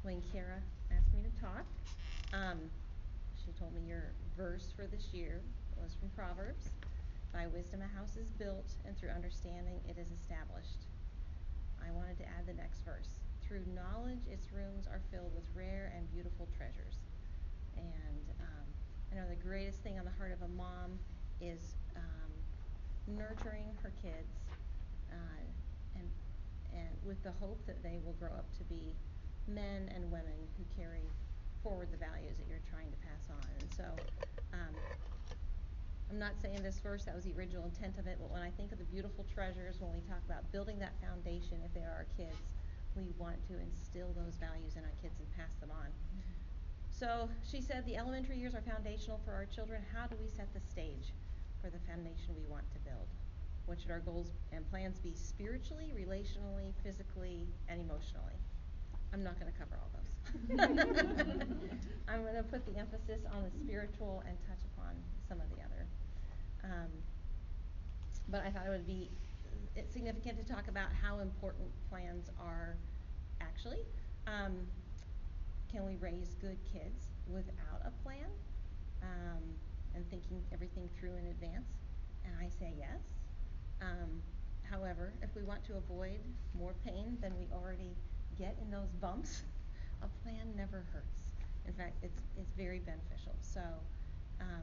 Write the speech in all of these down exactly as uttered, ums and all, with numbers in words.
when Kara asked me to talk, um, she told me your verse for this year was from Proverbs. By wisdom a house is built, and through understanding it is established. I wanted to add the next verse. Through knowledge its rooms are filled with rare and beautiful treasures. And um, I know the greatest thing on the heart of a mom is um, nurturing her kids uh, and and with the hope that they will grow up to be men and women who carry forward the values that you're trying to pass on. And so um, I'm not saying this verse, that was the original intent of it, but when I think of the beautiful treasures, when we talk about building that foundation, if they are our kids, we want to instill those values in our kids and pass them on. Mm-hmm. So she said the elementary years are foundational for our children. How do we set the stage for the foundation we want to build? What should our goals and plans be spiritually, relationally, physically, and emotionally? I'm not going to cover all those. I'm going to put the emphasis on the spiritual and touch upon some of the other. Um, but I thought it would be it's significant to talk about how important plans are actually. Um, can we raise good kids without a plan um, and thinking everything through in advance? And I say yes. Um, however, if we want to avoid more pain than we already get in those bumps, a plan never hurts. In fact, it's it's very beneficial. So um,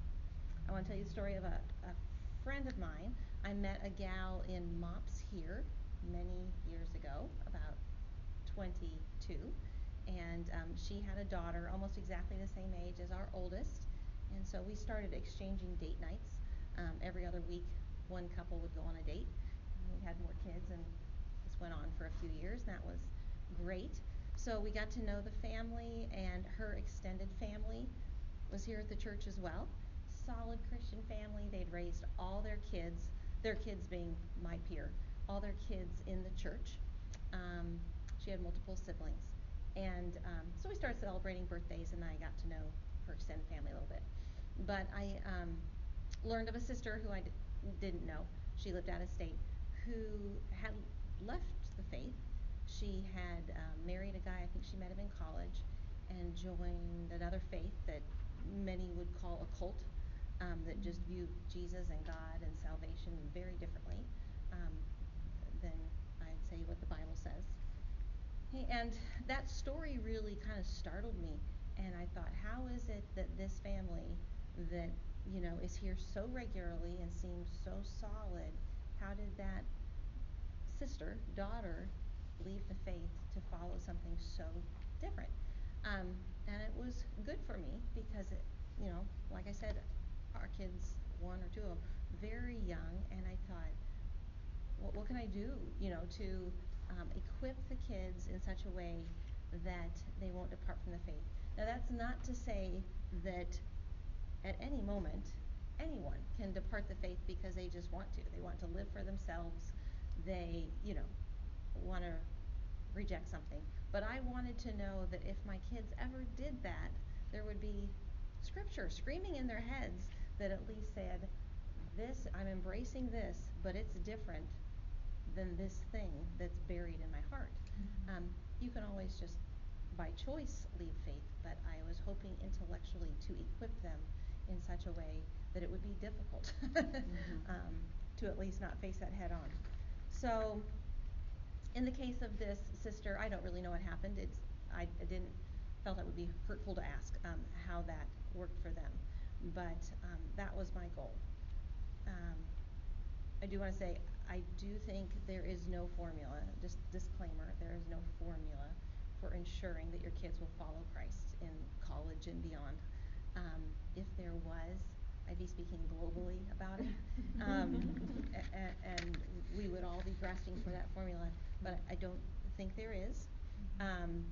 I want to tell you the story of a, a friend of mine. I met a gal in MOPS here many years ago, about twenty-two, and um, she had a daughter almost exactly the same age as our oldest, and so we started exchanging date nights. Um, every other week, one couple would go on a date, and we had more kids, and this went on for a few years, and that was great. So we got to know the family, and her extended family was here at the church as well. Solid Christian family. They'd raised all their kids, their kids being my peer, all their kids in the church. Um, she had multiple siblings. And um, so we started celebrating birthdays, and I got to know her extended family a little bit. But I um, learned of a sister who I d- didn't know. She lived out of state, who had left the faith. She had um, married a guy, I think she met him in college, and joined another faith that many would call a cult, um, that just viewed Jesus and God and salvation very differently um, than I'd say what the Bible says. And that story really kind of startled me, and I thought, how is it that this family that, you know, is here so regularly and seems so solid, how did that sister, daughter, leave the faith to follow something so different? Um, and it was good for me because, it, you know, like I said, our kids, one or two of them, very young, and I thought, what, what can I do, you know, to um, equip the kids in such a way that they won't depart from the faith? Now, that's not to say that at any moment anyone can depart the faith because they just want to. They want to live for themselves. They, you know, want to reject something. But I wanted to know that if my kids ever did that, there would be scripture screaming in their heads that at least said, this, I'm embracing this, but it's different than this thing that's buried in my heart. Mm-hmm. Um, you can always just, by choice, leave faith, but I was hoping intellectually to equip them in such a way that it would be difficult mm-hmm. um, to at least not face that head on. So, in the case of this sister, I don't really know what happened. It's I, I didn't felt it would be hurtful to ask um, how that worked for them, but um, that was my goal. Um, I do want to say I do think there is no formula. Just disclaimer: there is no formula for ensuring that your kids will follow Christ in college and beyond. Um, if there was, I'd be speaking globally about it, um, a- and we would all be grasping for that formula. But I don't think there is. Um,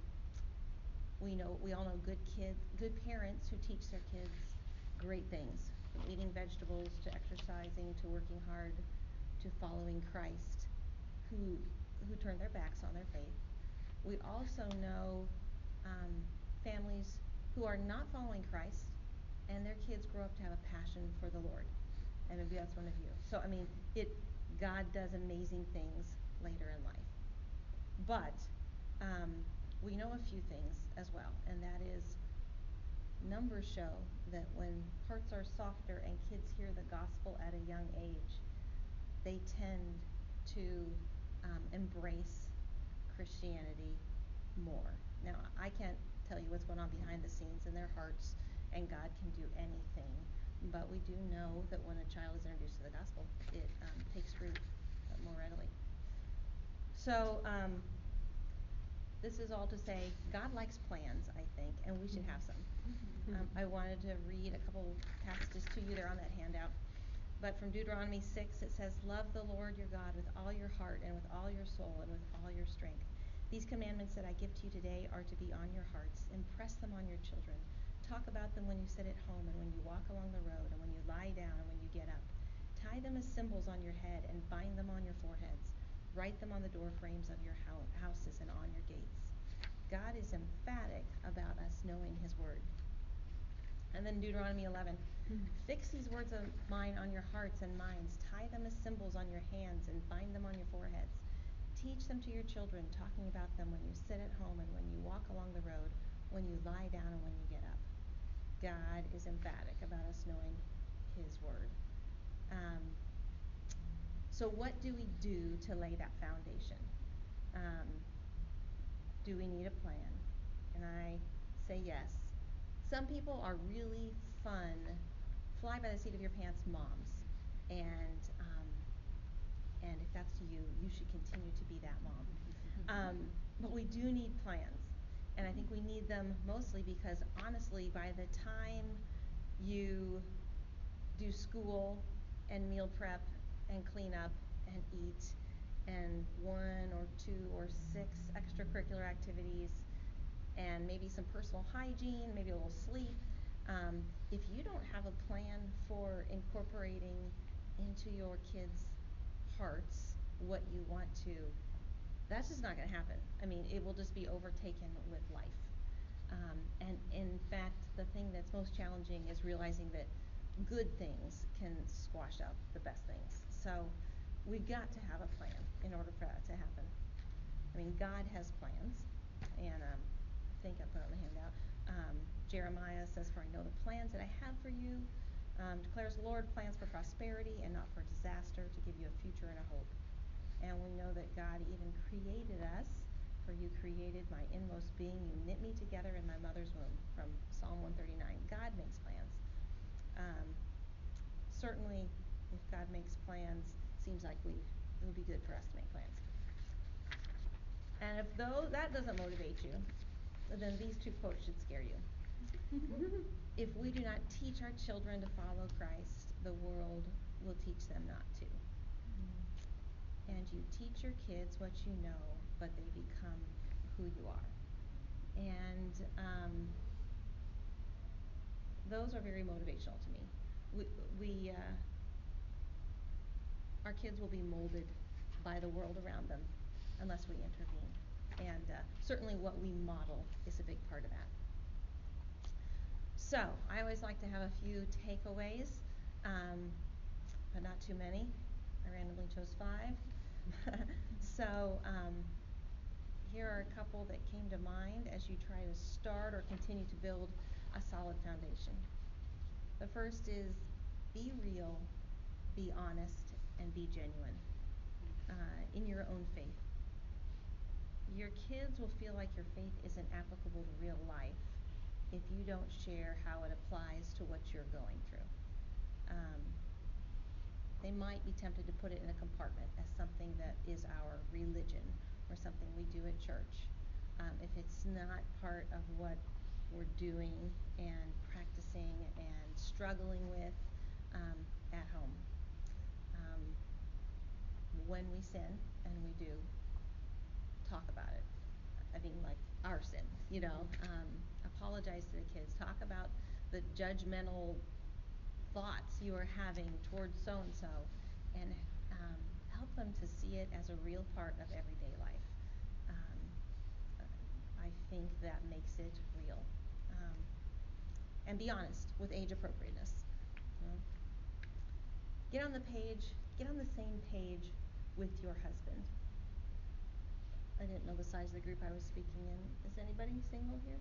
we know, we all know good kids, good parents who teach their kids great things, from eating vegetables to exercising to working hard to following Christ, who who turn their backs on their faith. We also know um, families who are not following Christ, and their kids grow up to have a passion for the Lord. And maybe that's one of you. So, I mean, it God does amazing things later in life. But um, we know a few things as well, and that is numbers show that when hearts are softer and kids hear the gospel at a young age, they tend to um, embrace Christianity more. Now, I can't tell you what's going on behind the scenes in their hearts, and God can do anything, but we do know that when a child is introduced to the gospel, it um, takes root uh, more readily. So, um, this is all to say, God likes plans, I think, and we should have some. Um, I wanted to read a couple passages to you. They're on that handout. But from Deuteronomy six, it says, "Love the Lord your God with all your heart and with all your soul and with all your strength. These commandments that I give to you today are to be on your hearts. Impress them on your children. Talk about them when you sit at home and when you walk along the road and when you lie down and when you get up. Tie them as symbols on your head and bind them on your foreheads. Write them on the door frames of your houses and on your gates." God is emphatic about us knowing his word. And then Deuteronomy eleven, mm-hmm. "Fix these words of mine on your hearts and minds. Tie them as symbols on your hands and bind them on your foreheads. Teach them to your children, talking about them when you sit at home and when you walk along the road, when you lie down and when you get up." God is emphatic about us knowing his word. Um, so what do we do to lay that foundation? Um, do we need a plan? And I say yes. Some people are really fun, fly by the seat of your pants moms. And um, and if that's you, you should continue to be that mom. Um, but we do need plans. And I think we need them mostly because, honestly, by the time you do school and meal prep and clean up and eat and one or two or six extracurricular activities and maybe some personal hygiene, maybe a little sleep, um, if you don't have a plan for incorporating into your kids' hearts what you want to, that's just not going to happen. I mean, it will just be overtaken with life. Um, and in fact, the thing that's most challenging is realizing that good things can squash out the best things. So we've got to have a plan in order for that to happen. I mean, God has plans, and um, I think I put it on the handout. Um, Jeremiah says, "For I know the plans that I have for you, um, declares the Lord, plans for prosperity and not for disaster, to give you a future and a hope." And we know that God even created us. "For you created my inmost being. You knit me together in my mother's womb," from Psalm one thirty-nine. God makes plans. Um, certainly, if God makes plans, seems like we it would be good for us to make plans. And if though that doesn't motivate you, then these two quotes should scare you. "If we do not teach our children to follow Christ, the world will teach them not to. And you teach your kids what you know, but they become who you are." And um, those are very motivational to me. We, we uh, our kids will be molded by the world around them unless we intervene. And uh, certainly what we model is a big part of that. So I always like to have a few takeaways, um, but not too many. I randomly chose five. so um, here are a couple that came to mind as you try to start or continue to build a solid foundation. The first is, be real, be honest, and be genuine uh, in your own faith. Your kids will feel like your faith isn't applicable to real life if you don't share how it applies to what you're going through. Um, they might be tempted to put it in a compartment as something that is our religion or something we do at church. Um, if it's not part of what we're doing and practicing and struggling with um, at home. Um, when we sin, and we do, talk about it. I mean, like our sin, you know. Um, apologize to the kids. Talk about the judgmental thoughts you are having towards so-and-so, and um, help them to see it as a real part of everyday life. Um, I think that makes it real. Um, and be honest with age appropriateness. You know? Get on the page, get on the same page with your husband. I didn't know the size of the group I was speaking in. Is anybody single here?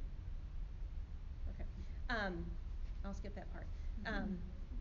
Okay. Um, I'll skip that part. Um,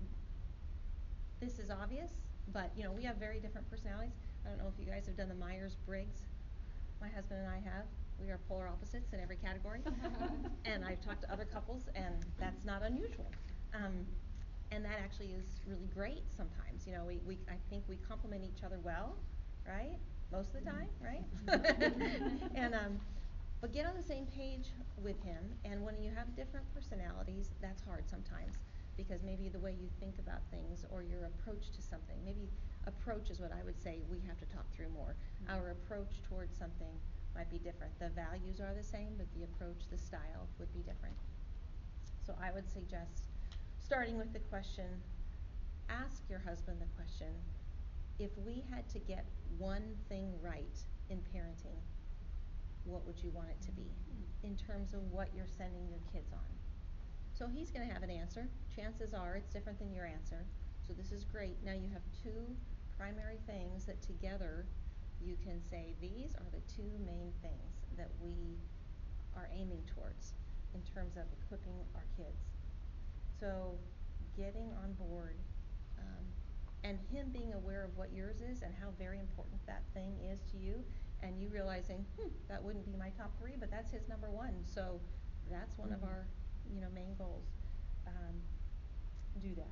this is obvious, but you know, we have very different personalities. I don't know if you guys have done the Myers-Briggs. My husband and I have. We are polar opposites in every category. And I've talked to other couples, and that's not unusual. Um, and that actually is really great sometimes. You know, we, we I think we complement each other well, right? Most of the time, right? and um, but get on the same page with him. And when you have different personalities, that's hard sometimes, because maybe the way you think about things or your approach to something, maybe approach is what I would say we have to talk through more. Mm-hmm. Our approach towards something might be different. The values are the same, but the approach, the style would be different. So I would suggest starting with the question, ask your husband the question, if we had to get one thing right in parenting, what would you want it to be in terms of what you're sending your kids on? So he's going to have an answer. Chances are it's different than your answer. So this is great. Now you have two primary things that together you can say these are the two main things that we are aiming towards in terms of equipping our kids. So getting on board um, and him being aware of what yours is and how very important that thing is to you, and you realizing, hmm, that wouldn't be my top three, but that's his number one. So that's one mm-hmm. of our, you know, main goals. Um, do that.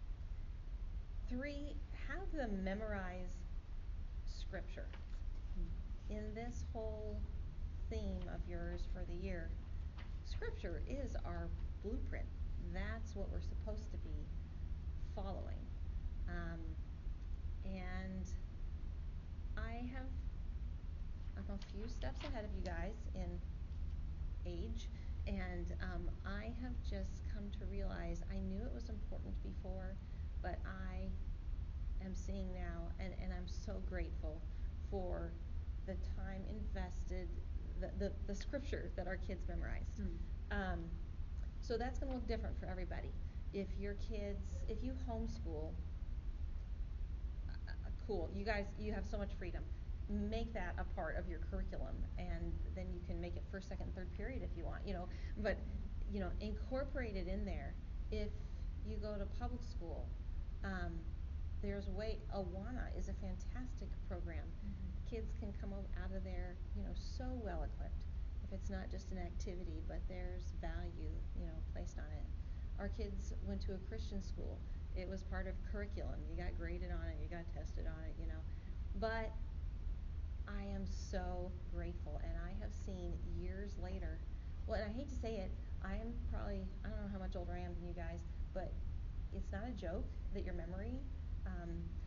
Three, have them memorize scripture. Mm-hmm. In this whole theme of yours for the year, scripture is our blueprint. That's what we're supposed to be following. Um, and I have, I'm a few steps ahead of you guys in age, and um, I have just come to realize I knew it was important before, but I am seeing now, and, and I'm so grateful for the time invested, the, the, the scripture that our kids memorized. Mm. Um, so that's going to look different for everybody. If your kids, if you homeschool, uh, cool, you guys, you have so much freedom. Make that a part of your curriculum, and then you can make it first, second, third period if you want, you know, but, you know, incorporate it in there. If you go to public school, um, there's a way, Awana is a fantastic program. Mm-hmm. Kids can come out of there, you know, so well equipped. If it's not just an activity, but there's value, you know, placed on it. Our kids went to a Christian school. It was part of curriculum. You got graded on it, you got tested on it, you know. But I am so grateful, and I have seen years later, well, and I hate to say it, I am probably, I don't know how much older I am than you guys, but it's not a joke that your memory, um,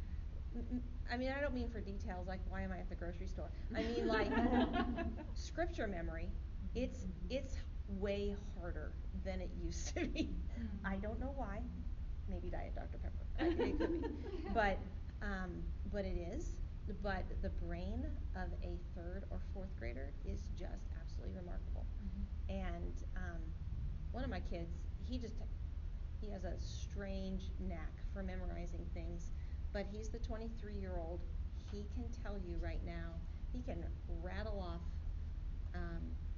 m- I mean, I don't mean for details like why am I at the grocery store. I mean like scripture memory, it's it's way harder than it used to be. I don't know why. Maybe Diet Doctor Pepper. I, it could be. But um, but it is. But the brain of a third or fourth grader is just absolutely remarkable. Mm-hmm. And um, one of my kids, he just he has a strange knack for memorizing things. But he's the twenty-three-year-old. He can tell you right now. He can rattle off um,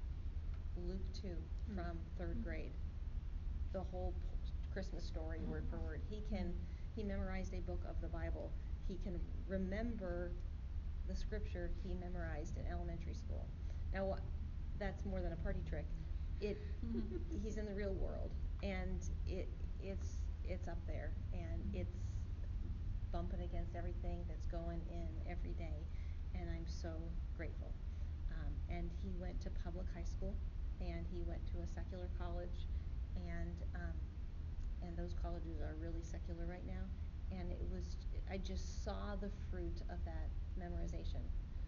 Luke two mm-hmm. from third grade, the whole Christmas story, mm-hmm. word for word. He can. He memorized a book of the Bible. He can remember the scripture he memorized in elementary school. Now, that's more than a party trick. It he's in the real world, and it it's it's up there, and it's bumping against everything that's going in every day, and I'm so grateful. Um, and he went to public high school, and he went to a secular college, and um, and those colleges are really secular right now. And it was, I just saw the fruit of that memorization.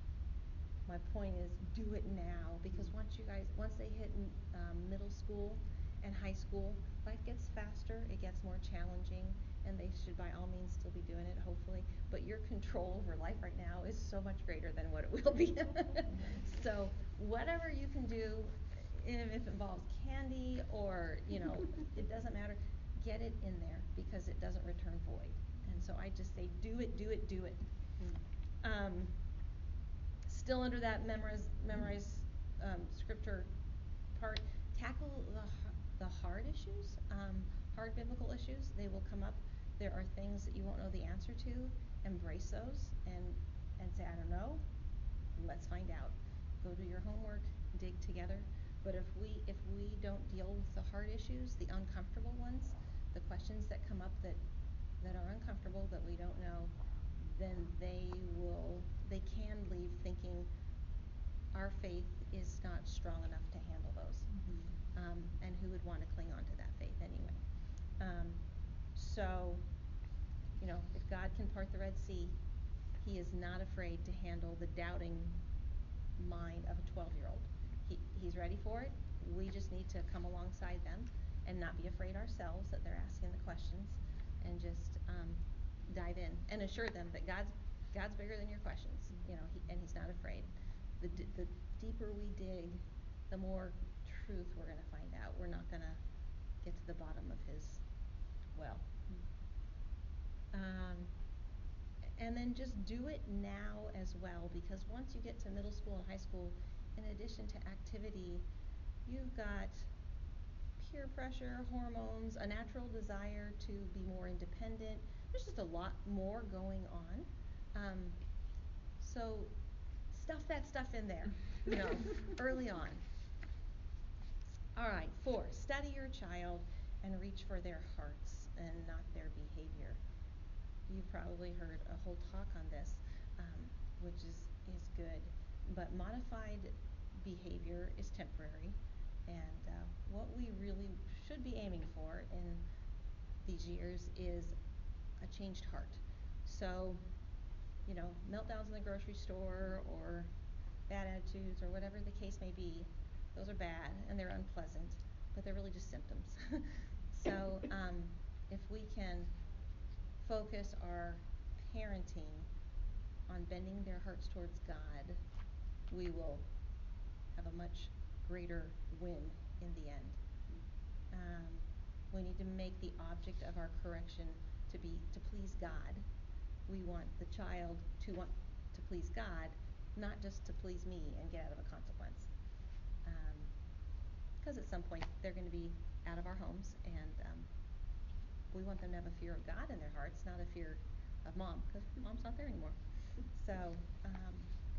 My point is, do it now, because once you guys, once they hit um, middle school and high school, life gets faster, it gets more challenging, and they should by all means still be doing it, hopefully. But your control over life right now is so much greater than what it will be. So whatever you can do, if it involves candy or, you know, it doesn't matter, get it in there, because it doesn't return void. And so I just say, do it, do it, do it. Mm. Um, still under that memorize, memorize um, scripture part, tackle the, the hard issues, um, hard biblical issues. They will come up. There are things that you won't know the answer to. Embrace those and, and say, I don't know. Let's find out. Go do your homework, dig together. But if we if we don't deal with the hard issues, the uncomfortable ones, the questions that come up that that are uncomfortable, that we don't know, then they will they can leave thinking our faith is not strong enough to handle those. Mm-hmm. Um, and who would want to cling on to that faith anyway? Um, so, you know, if God can part the Red Sea, he is not afraid to handle the doubting mind of a twelve-year-old. He, he's ready for it. We just need to come alongside them and not be afraid ourselves that they're asking the questions, and just um, dive in and assure them that God's God's bigger than your questions. You know, he, and he's not afraid. The, d- the deeper we dig, the more truth we're going to find out. We're not going to get to the bottom of his well. Um, and then just do it now as well, because once you get to middle school and high school, in addition to activity, you've got peer pressure, hormones, a natural desire to be more independent. There's just a lot more going on. Um, so stuff that stuff in there, you know, early on. All right, four, study your child and reach for their hearts and not their behavior. You've probably heard a whole talk on this, um, which is, is good. But modified behavior is temporary, and uh, what we really should be aiming for in these years is a changed heart. So, you know, meltdowns in the grocery store or bad attitudes or whatever the case may be, those are bad and they're unpleasant, but they're really just symptoms. So um, if we can focus our parenting on bending their hearts towards God, we will have a much greater win in the end. Um, we need to make the object of our correction to be to please God. We want the child to want to please God, not just to please me and get out of a consequence. Because um, at some point they're going to be out of our homes, and um, we want them to have a fear of God in their hearts, not a fear of mom, because mom's not there anymore. So, um,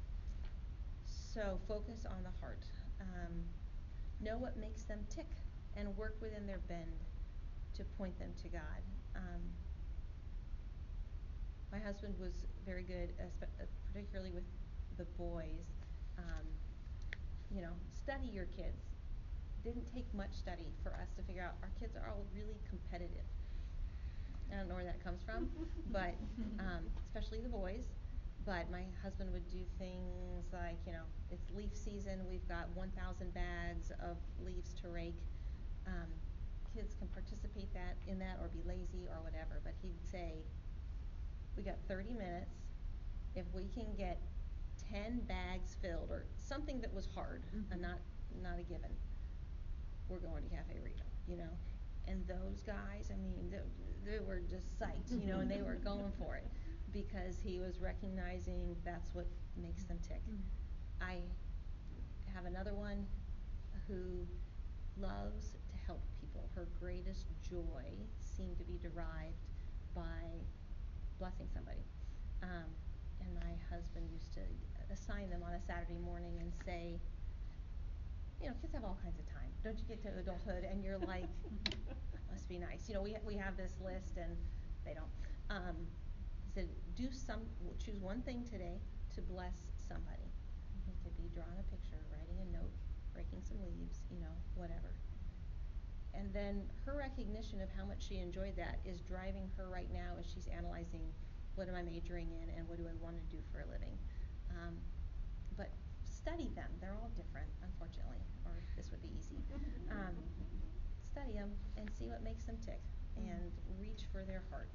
so focus on the heart. Um, know what makes them tick, and work within their bend to point them to God. Um, my husband was very good, particularly with the boys. Um, you know, study your kids. Didn't take much study for us to figure out our kids are all really competitive. I don't know where that comes from, but um, especially the boys. But my husband would do things like, you know, it's leaf season. We've got one thousand bags of leaves to rake. Um, kids can participate that in that or be lazy or whatever. But he'd say, we got thirty minutes. If we can get ten bags filled or something that was hard mm-hmm. and not not a given, we're going to Cafe Rito, you know. And those guys, I mean, they, they were just psyched, you know, and they were going for it because he was recognizing that's what makes them tick. Mm-hmm. I have another one who loves to help people. Her greatest joy seemed to be derived by blessing somebody. Um, and my husband used to assign them on a Saturday morning and say, you know, kids have all kinds of time. Don't you get to adulthood and you're like, must be nice. You know, we we have this list and they don't. Um, he said, do some, choose one thing today to bless somebody. It could be drawing a picture, writing a note, breaking some leaves, you know, whatever. And then her recognition of how much she enjoyed that is driving her right now as she's analyzing what am I majoring in and what do I want to do for a living. Um, but study them. They're all different, unfortunately, or this would be easy. Um, study them and see what makes them tick and reach for their heart.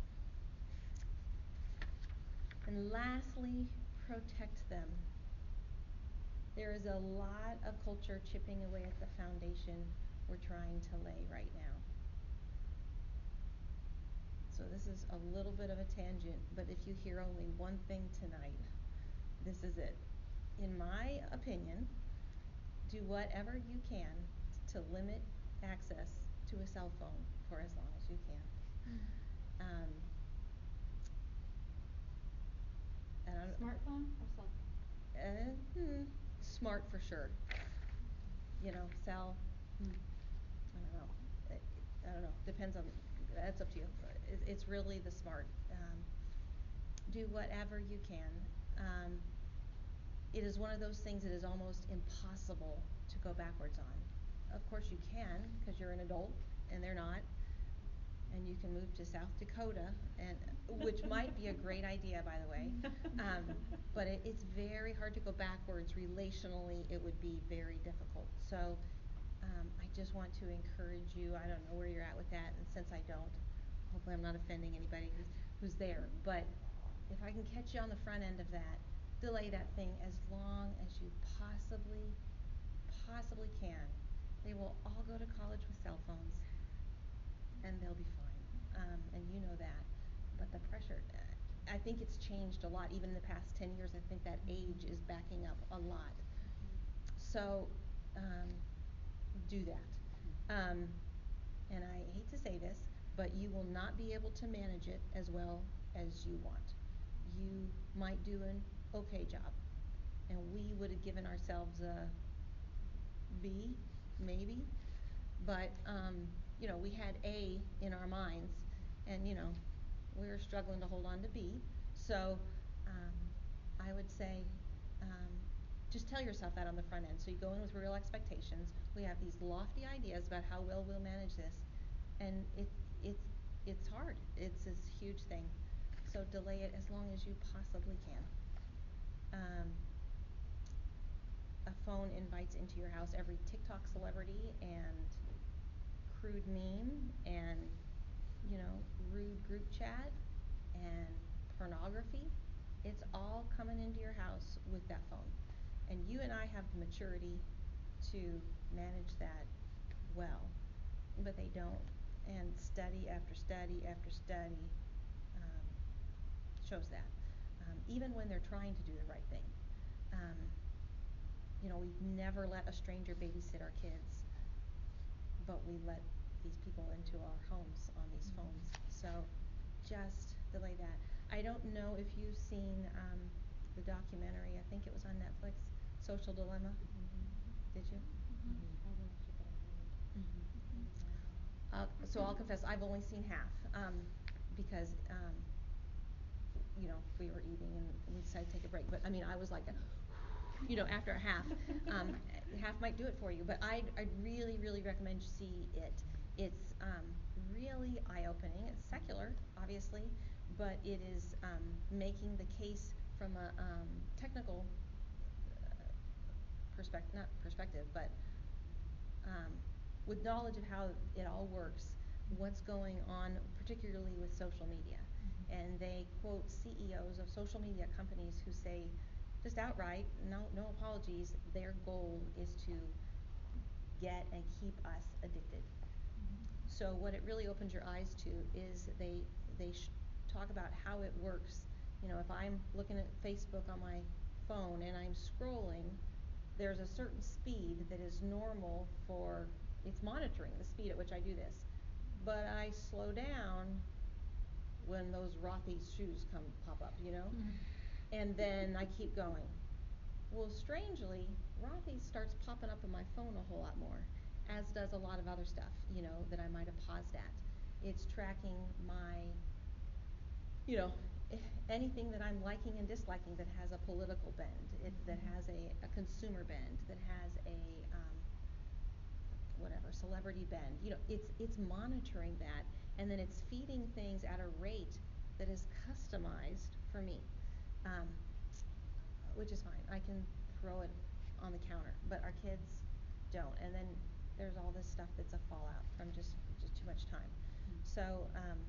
And lastly, protect them. There is a lot of culture chipping away at the foundation we're trying to lay right now. So this is a little bit of a tangent, but if you hear only one thing tonight, this is it. in my opinion, do whatever you can to limit access to a cell phone for as long as you can. Um, and I don't- Smartphone or cell phone? Uh, hmm, smart for sure. You know, cell, hmm, I don't know. It, I don't know. Depends on. That's up to you. It, it's really the smart. Um, do whatever you can. Um, it is one of those things that is almost impossible to go backwards on. Of course you can, because you're an adult and they're not, and you can move to South Dakota, and which might be a great idea, by the way. Um, but it, it's very hard to go backwards relationally. It would be very difficult. So um, I just want to encourage you. I don't know where you're at with that, and since I don't, hopefully I'm not offending anybody who's who's there. But if I can catch you on the front end of that, delay that thing as long as you possibly, possibly can. They will all go to college with cell phones, and they'll be fine. Um, and you know that. But the pressure, uh, I think it's changed a lot. Even in the past ten years, I think that age is backing up a lot. So, um, do that. Um, and I hate to say this, but you will not be able to manage it as well as you want. You might do an okay job. And we would have given ourselves a B, maybe. But, um, you know, we had A in our minds, and, you know, we were struggling to hold on to B. So um, I would say um, just tell yourself that on the front end. So you go in with real expectations. We have these lofty ideas about how well we'll manage this, and it, it's, it's hard. It's this huge thing. So delay it as long as you possibly can. Um, a phone invites into your house every TikTok celebrity and crude meme and, you know, rude group chat and pornography. It's all coming into your house with that phone. And you and I have the maturity to manage that well, but they don't. And study after study after study um, shows that. Um, even when they're trying to do the right thing. Um, you know, we've never let a stranger babysit our kids, but we let these people into our homes on these Mm-hmm. phones. So just delay that. I don't know if you've seen um, the documentary, I think it was on Netflix, Social Dilemma. Mm-hmm. Did you? Mm-hmm. I watched it, but I haven't. Mm-hmm. Uh, so I'll confess, I've only seen half um, because, um, you know, we were eating and we decided to take a break. But I mean, I was like, a, you know, after a half, um, half might do it for you. But I, I really, really recommend you see it. It's um, really eye-opening. It's secular, obviously, but it is um, making the case from a um, technical uh, perspective, not perspective, but um, with knowledge of how it all works, what's going on, particularly with social media. Mm-hmm. And they quote C E Os of social media companies who say, just outright, no, no apologies, their goal is to get and keep us addicted. Mm-hmm. So what it really opens your eyes to is they they sh- talk about how it works. You know, if I'm looking at Facebook on my phone and I'm scrolling, there's a certain speed that is normal for, it's monitoring the speed at which I do this. But I slow down when those Rothy's shoes come pop up, you know? Mm-hmm. And then I keep going. Well, strangely, Rothy's starts popping up on my phone a whole lot more, as does a lot of other stuff, you know, that I might have paused at. It's tracking my, you know, anything that I'm liking and disliking that has a political bend, it, that has a, a consumer bend, that has a um, whatever celebrity bend. You know, it's it's monitoring that, and then it's feeding things at a rate that is customized for me, um, which is fine. I can throw it on the counter, but our kids don't. And then there's all this stuff that's a fallout from just just too much time. Mm-hmm. So. Um,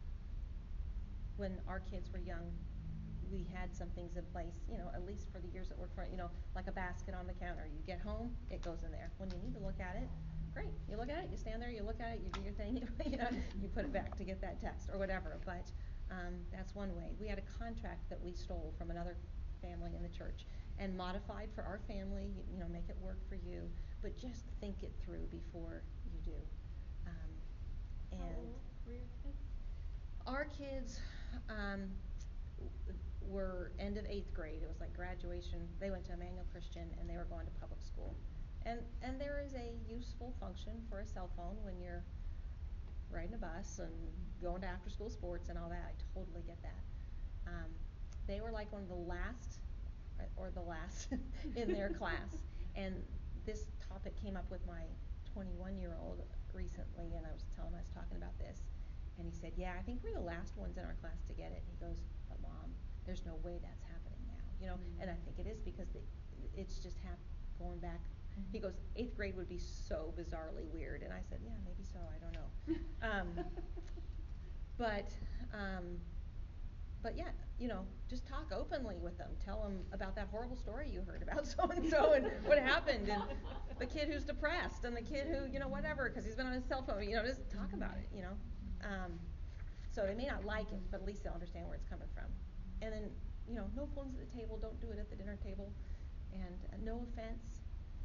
when our kids were young, we had some things in place, you know, at least for the years that worked for, you know, like a basket on the counter. You get home, it goes in there. When you need to look at it, great. You look at it, you stand there, you look at it, you do your thing, you know, you put it back to get that text or whatever. But um, that's one way. We had a contract that we stole from another family in the church, and modified for our family, you, you know, make it work for you, but just think it through before you do. Um, and How old were your kids? our kids um, w- were end of eighth grade. It was like graduation. They went to Emmanuel Christian and they were going to public school. And and there is a useful function for a cell phone when you're riding a bus and going to after school sports and all that. I totally get that. Um, they were like one of the last uh, or the last in their class. And this topic came up with my twenty-one year old recently, and I was telling him I was talking about this. And he said, yeah, I think we're the last ones in our class to get it. He goes, but mom, there's no way that's happening now, you know. Mm-hmm. And I think it is because the, it's just hap- going back. Mm-hmm. He goes, eighth grade would be so bizarrely weird. And I said, yeah, maybe so. I don't know. um, but um, but yeah, you know, just talk openly with them. Tell them about that horrible story you heard about so and so and what happened, and the kid who's depressed, and the kid who, you know, whatever, because he's been on his cell phone. You know, just talk about it. You know, um, so they may not like it, but at least they'll understand where it's coming from. And then, you know, no phones at the table. Don't do it at the dinner table. And uh, no offense,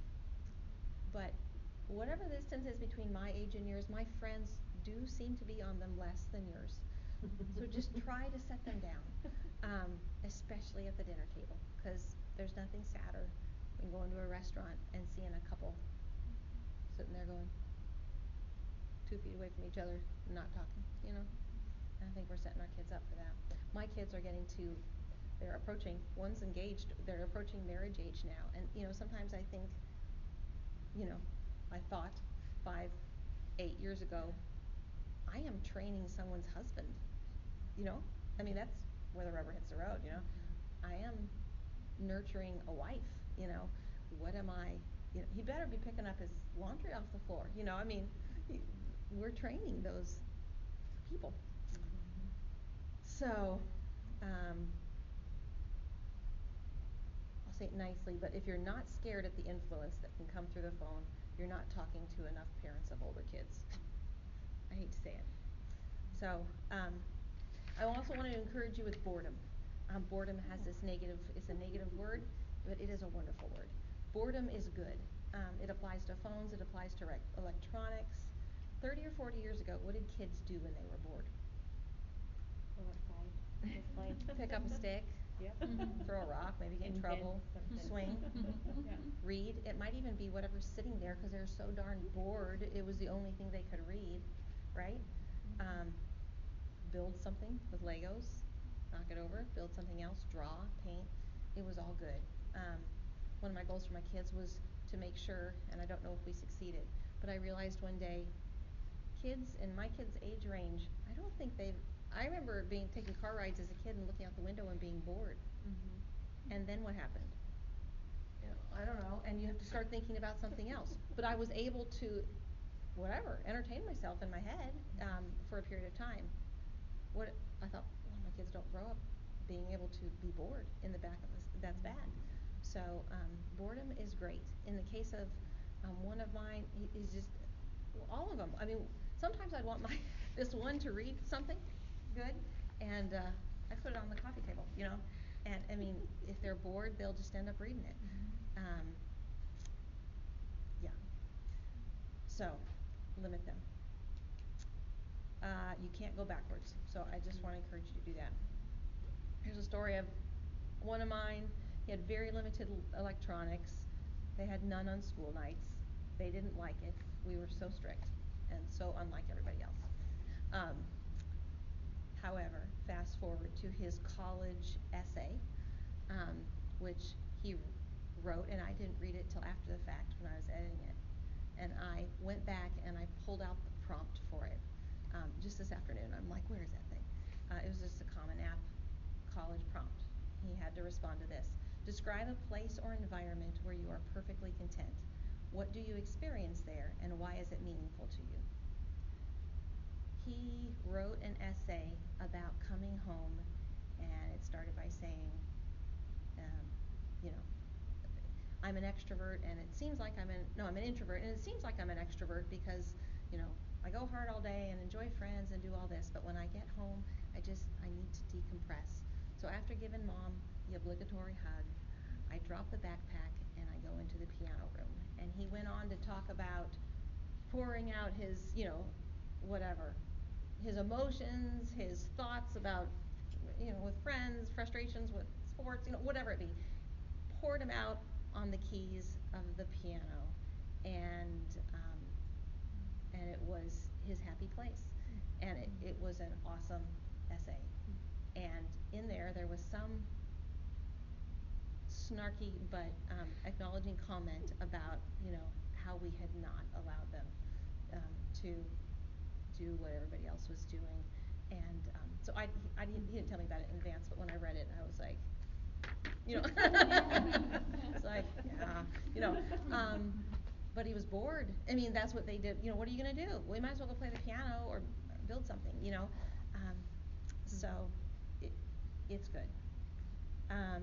but whatever the distance is between my age and yours, my friends do seem to be on them less than yours. So just try to set them down, um, especially at the dinner table, because there's nothing sadder than going to a restaurant and seeing a couple sitting there going two feet away from each other, not talking, you know. And I think we're setting our kids up for that. My kids are getting to, they're approaching, one's engaged, they're approaching marriage age now. And, you know, sometimes I think, you know, I thought five, eight years ago, I am training someone's husband. You know, I mean, that's where the rubber hits the road, you know. I am nurturing a wife, you know. What am I, you know, he better be picking up his laundry off the floor, you know. I mean, he, we're training those people. Mm-hmm. So, um, I'll say it nicely, but if you're not scared at the influence that can come through the phone, you're not talking to enough parents of older kids. I hate to say it. So, um, I also want to encourage you with boredom. Um, boredom has this negative, it's a negative word, but it is a wonderful word. Boredom is good. Um, it applies to phones, it applies to rec- electronics. thirty or forty years ago, what did kids do when they were bored? Go outside, go play. Pick up a stick, Yep. throw a rock, maybe get in Invent trouble, something. swing, Yeah. read. It might even be whatever's sitting there because they're so darn bored, it was the only thing they could read, right? Um, build something with Legos, knock it over, build something else, draw, paint. It was all good. Um, one of my goals for my kids was to make sure, and I don't know if we succeeded, but I realized one day, kids in my kids' age range, I don't think they've, I remember being taking car rides as a kid and looking out the window and being bored. Mm-hmm. And then what happened? You know, I don't know, and you have to start thinking about something else. But I was able to, whatever, entertain myself in my head um, for a period of time. What I thought, well, my kids don't grow up being able to be bored in the back of this. That's bad. So um, boredom is great. In the case of um, one of mine, he, he's just well, all of them. I mean, sometimes I'd want my this one to read something good, and uh, I put it on the coffee table, you know. And I mean, if they're bored, they'll just end up reading it. Mm-hmm. Um, yeah. So limit them. Uh, you can't go backwards. So I just want to encourage you to do that. Here's a story of one of mine. He had very limited l- electronics. They had none on school nights. They didn't like it. We were so strict and so unlike everybody else. Um, however, fast forward to his college essay, um, which he wrote, and I didn't read it till after the fact when I was editing it. And I went back and I pulled out the prompt for it um, just this afternoon. I'm like, where is that thing? Uh, it was just a Common App college prompt. He had to respond to this. Describe a place or environment where you are perfectly content. What do you experience there, and why is it meaningful to you? He wrote an essay about coming home, and it started by saying, um, you know, I'm an extrovert, and it seems like I'm an no, I'm an introvert, and it seems like I'm an extrovert because, you know, I go hard all day and enjoy friends and do all this, but when I get home, I just I need to decompress. So after giving mom the obligatory hug, I drop the backpack and I go into the piano room. And he went on to talk about pouring out his, you know, whatever, his emotions, his thoughts about, you know, with friends, frustrations with sports, you know, whatever it be. Poured them out on the keys of the piano, and um, and it was his happy place, and it, it was an awesome essay. And in there, there was some snarky but um, acknowledging comment about, you know, how we had not allowed them um, to do what everybody else was doing. And um, so I, I didn't, he didn't tell me about it in advance, but when I read it, I was like, you know, it's like, yeah, you know. Um, but he was bored. I mean, that's what they did. You know, what are you going to do? We might as well go play the piano or build something, you know. Um, so it, it's good. Um,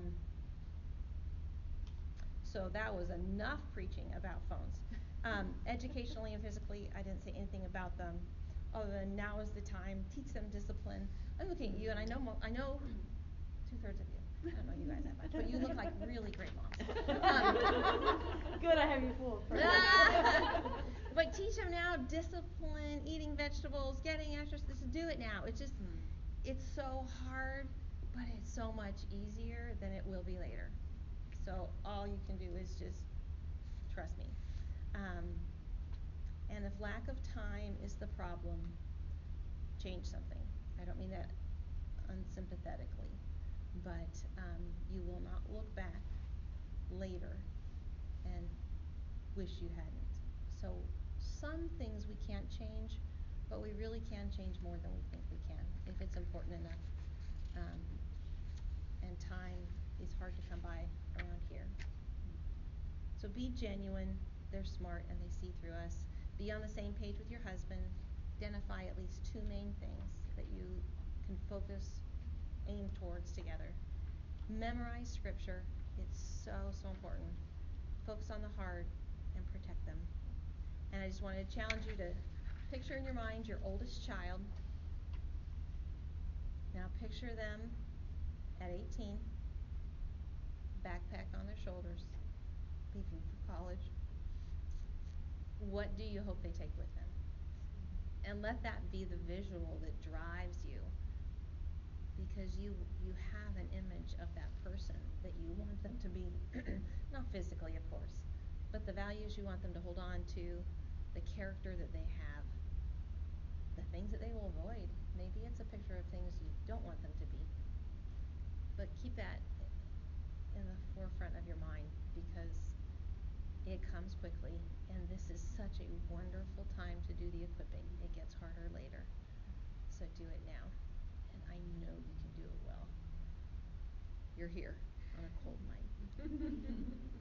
so that was enough preaching about phones. Um, educationally and physically, I didn't say anything about them, other than now is the time, teach them discipline. I'm looking at you, and I know mo- I know two thirds of you. I don't know you guys that much, but you look like really great moms. Um, Good, I have you fooled. But teach them now discipline, eating vegetables, getting exercise. Do it now. It's just, it's so hard, but it's so much easier than it will be later. So all you can do is just trust me. Um, and if lack of time is the problem, change something. I don't mean that unsympathetically, but um, you will not look back later and wish you hadn't. So some things we can't change, but we really can change more than we think we can if it's important enough. Um, and time is hard to come by around here. So be genuine, they're smart, and they see through us. Be on the same page with your husband. Identify at least two main things that you can focus, aim towards together. Memorize scripture. It's so, so important. Focus on the heart and protect them. And I just wanted to challenge you to picture in your mind your oldest child. Now picture them at eighteen, backpack on their shoulders, leaving for college. What do you hope they take with them? And let that be the visual that drives you, because you you have an image of that person that you want them to be, not physically, of course, but the values you want them to hold on to, the character that they have, the things that they will avoid. Maybe it's a picture of things you don't want them to be. But keep that in the forefront of your mind, because it comes quickly, and this is such a wonderful time to do the equipping. It gets harder later. So do it now, and I know you can do it well. You're here on a cold night.